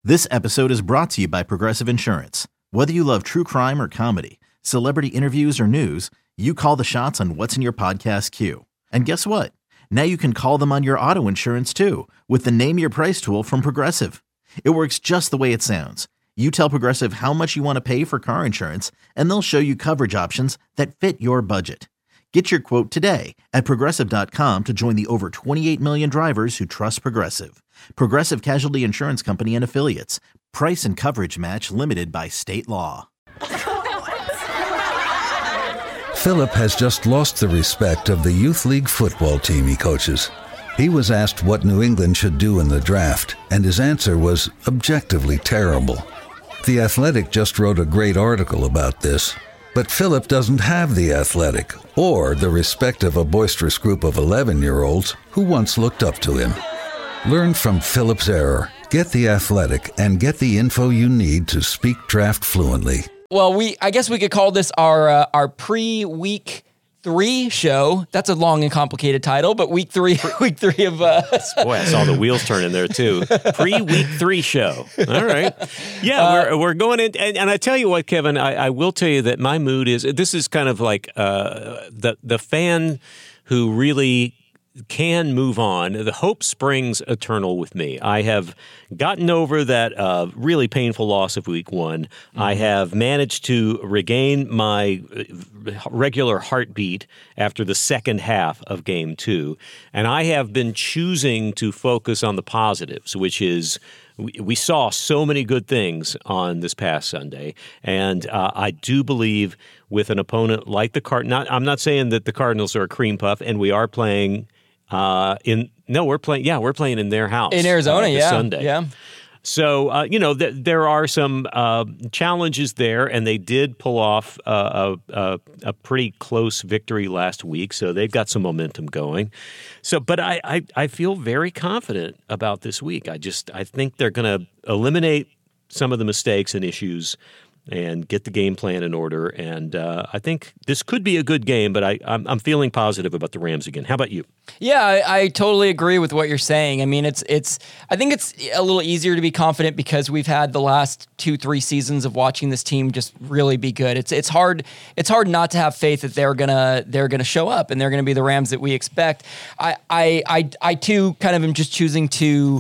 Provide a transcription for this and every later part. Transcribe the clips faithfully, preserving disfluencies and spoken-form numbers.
This episode is brought to you by Progressive Insurance. Whether you love true crime or comedy, celebrity interviews or news, you call the shots on what's in your podcast queue. And guess what? Now you can call them on your auto insurance too with the Name Your Price tool from Progressive. It works just the way it sounds. You tell Progressive how much you want to pay for car insurance, and they'll show you coverage options that fit your budget. Get your quote today at Progressive dot com to join the over twenty-eight million drivers who trust Progressive. Progressive Casualty Insurance Company and Affiliates. Price and coverage match limited by state law. Philip has just lost the respect of the youth league football team he coaches. He was asked what New England should do in the draft, and his answer was objectively terrible. The Athletic just wrote a great article about this. But Philip doesn't have the Athletic or the respect of a boisterous group of eleven-year-olds who once looked up to him. Learn from Philip's error, get the Athletic, and get the info you need to speak draft fluently. Well, we I guess we could call this our uh, our pre-week three show. That's a long and complicated title, but week three, week three of uh, boy, I saw the wheels turning there too. Pre-week three show. All right, yeah, uh, we're we're going in, and, and I tell you what, Kevin, I, I will tell you that my mood is this is kind of like uh, the the fan who really can move on. The hope springs eternal with me. I have gotten over that uh, really painful loss of week one. Mm-hmm. I have managed to regain my regular heartbeat after the second half of game two. And I have been choosing to focus on the positives, which is we, we saw so many good things on this past Sunday. And uh, I do believe with an opponent like the Cardinals, I'm not saying that the Cardinals are a cream puff, and we are playing Uh, in no, we're playing. Yeah, we're playing in their house in Arizona. Uh, yeah, Sunday. Yeah. So uh, you know, th- there are some uh, challenges there, and they did pull off uh, a, a a pretty close victory last week. So they've got some momentum going. So, but I I, I feel very confident about this week. I just I think they're going to eliminate some of the mistakes and issues and get the game plan in order. And uh, I think this could be a good game, but I, I'm, I'm feeling positive about the Rams again. How about you? Yeah, I, I totally agree with what you're saying. I mean, it's it's. I think it's a little easier to be confident because we've had the last two, three seasons of watching this team just really be good. It's it's hard it's hard not to have faith that they're gonna they're gonna show up and they're gonna be the Rams that we expect. I I I, I too kind of am just choosing to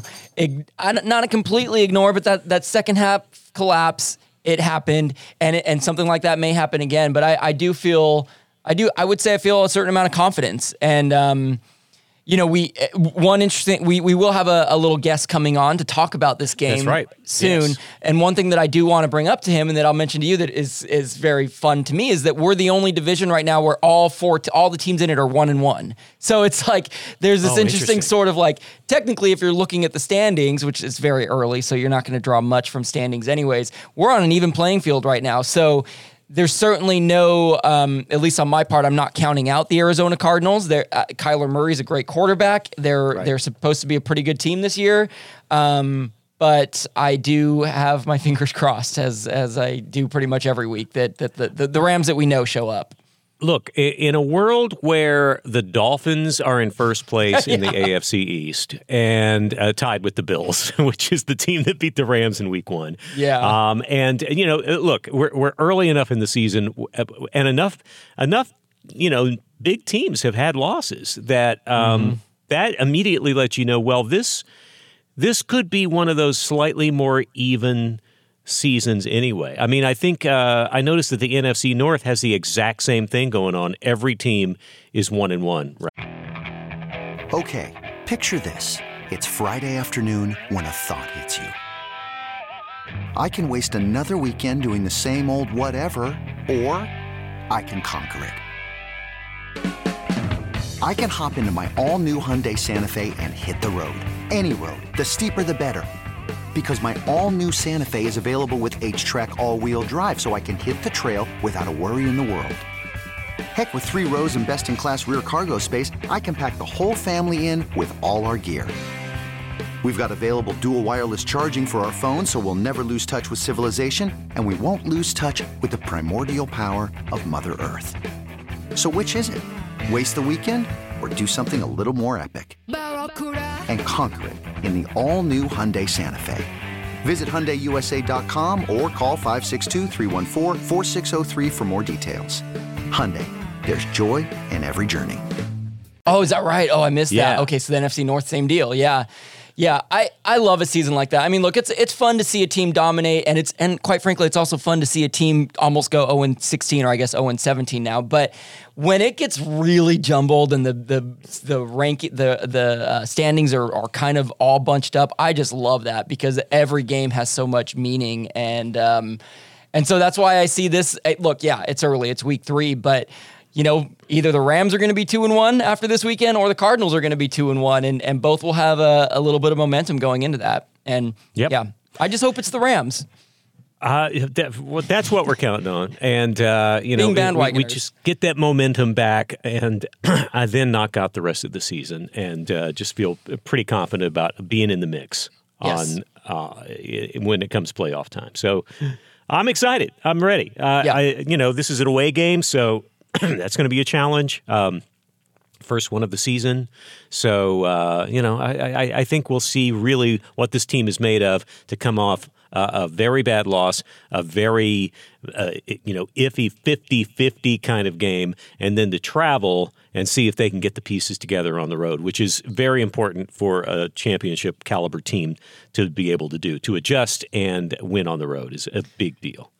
not completely ignore, but that that second half collapse. It happened, and it, and something like that may happen again. But I, I do feel, I do, I would say I feel a certain amount of confidence. And, um, you know, we, one interesting, we, we will have a, a little guest coming on to talk about this game That's right. soon. Yes. And one thing that I do want to bring up to him and that I'll mention to you that is, is very fun to me is that we're the only division right now where all four, all the teams in it are one and one. So it's like, there's this oh, interesting, interesting sort of like, technically if you're looking at the standings, which is very early, so you're not going to draw much from standings anyways, we're on an even playing field right now. So there's certainly no, um, at least on my part, I'm not counting out the Arizona Cardinals. They're, uh, Kyler Murray's a great quarterback. They're right. They're supposed to be a pretty good team this year. Um, but I do have my fingers crossed, as as I do pretty much every week, that that the, the, the Rams that we know show up. Look, in a world where the Dolphins are in first place in yeah. the A F C East and uh, tied with the Bills, which is the team that beat the Rams in week one. Yeah. Um, and, you know, look, we're we're early enough in the season and enough, enough, you know, big teams have had losses that um, mm-hmm. that immediately lets you know, well, this this could be one of those slightly more even seasons anyway. I mean, I think uh, I noticed that the N F C North has the exact same thing going on. Every team is one and one. Right? Okay, picture this. It's Friday afternoon when a thought hits you. I can waste another weekend doing the same old whatever, or I can conquer it. I can hop into my all-new Hyundai Santa Fe and hit the road. Any road. The steeper, the better. Because my all-new Santa Fe is available with H-Track all-wheel drive, so I can hit the trail without a worry in the world. Heck, with three rows and best-in-class rear cargo space, I can pack the whole family in with all our gear. We've got available dual wireless charging for our phones, so we'll never lose touch with civilization, and we won't lose touch with the primordial power of Mother Earth. So which is it? Waste the weekend or do something a little more epic? And conquer it in the all-new Hyundai Santa Fe. Visit Hyundai U S A dot com or call five six two, three one four, four six zero three for more details. Hyundai, there's joy in every journey. Oh, is that right? Oh, I missed Yeah. that. Okay, so the N F C North, same deal. Yeah. Yeah, I, I love a season like that. I mean, look, it's it's fun to see a team dominate, and it's and quite frankly, it's also fun to see a team almost go oh and sixteen, or I guess oh and seventeen now. But when it gets really jumbled and the the the rank the the uh, standings are are kind of all bunched up, I just love that because every game has so much meaning, and um, and so that's why I see this. Look, yeah, it's early, it's week three, but. You know, either the Rams are going to be two and one after this weekend, or the Cardinals are going to be two and one, and and both will have a, a little bit of momentum going into that. And Yep. yeah, I just hope it's the Rams. Uh, that, well, that's what we're counting on, and uh, you know, Being we, we bandwagoners. just get that momentum back, and I then knock out the rest of the season, and uh, just feel pretty confident about being in the mix Yes. on uh, when it comes playoff time. So I'm excited. I'm ready. Uh, Yeah. I, you know, this is an away game, so that's going to be a challenge. Um, First one of the season. So, uh, you know, I, I, I think we'll see really what this team is made of to come off uh, a very bad loss, a very, uh, you know, iffy fifty-fifty kind of game, and then to travel and see if they can get the pieces together on the road, which is very important for a championship caliber team to be able to do. To adjust and win on the road is a big deal.